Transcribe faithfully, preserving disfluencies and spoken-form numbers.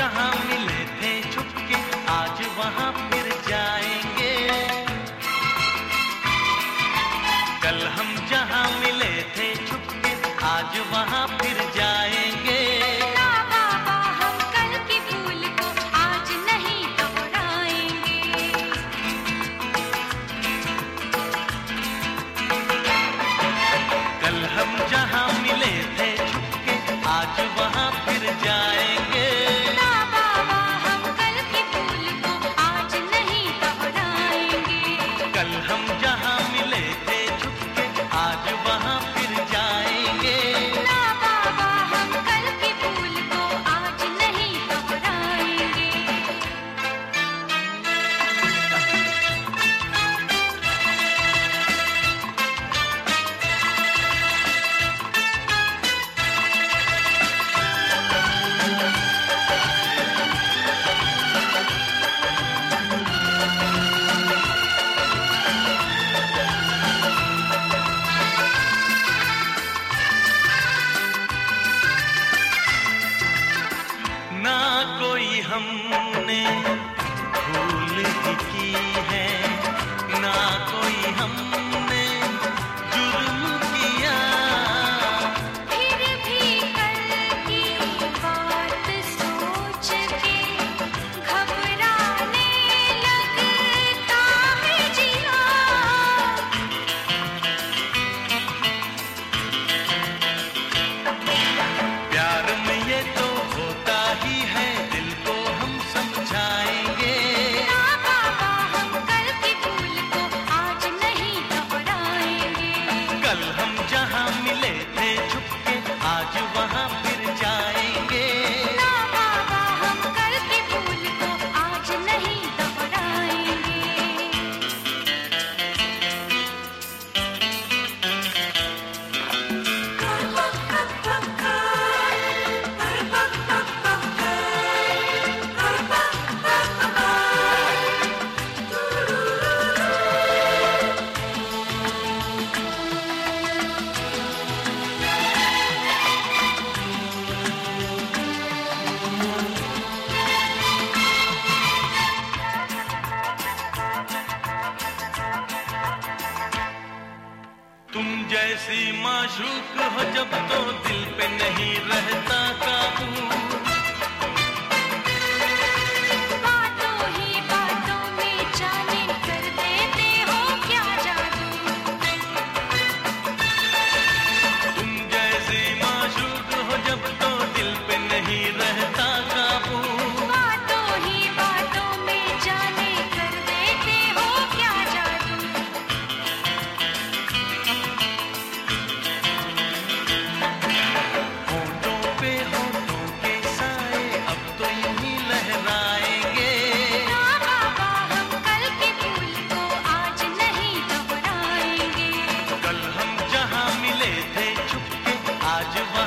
जहाँ मिले थे छुपके आज वहाँ फिर जाएंगे। कल हम जहाँ मिले थे छुपके आज वहाँ फिर जाएंगे। ना बाबा हम कल की भूल को आज नहीं दोहराएंगे। कल हम जहाँ मिले थे छुपके आज वहाँ फिर जाएंगे। ना बाबा हम कल की भूल को आज नहीं दोहराएंगे। कल हम जहाँ मिले थे छुपके आज वहाँ फिर जाएंगे। ना बाबा हम कल की भूल को आज नहीं दोहराएंगे। ना कोई हमने भूल ही की है, ना कोई हमने जुर्म किया। फिर भी कल की बात सोच के घबराने लगता है जिया। प्यार में ये तो होता ही है, दिल को हम समझाएंगे। ना बाबा हम कल की भूल को आज नहीं दोहराएंगे। कल हम जहाँ मिले थे छुपके आज वहाँ फिर जाएंगे। ना बाबा हम कल की भूल को आज नहीं दोहराएंगे। तुम जैसी माशूक हो जब तो दिल पे नहीं रहता काबू। बातों ही बातों में जाने कर देते हो क्या जादू। तुम जैसी माशूक हो जब तो दिल पे नहीं रहता काबू। बातों ही बातों में जाने कर देते हो क्या जादू। होठों पे होठों के साए अब तो यूं ही लहराएंगे। ना बाबा हम कल की भूल को आज नहीं दोहराएंगे। कल हम जहाँ मिले थे छुपके आज वहाँ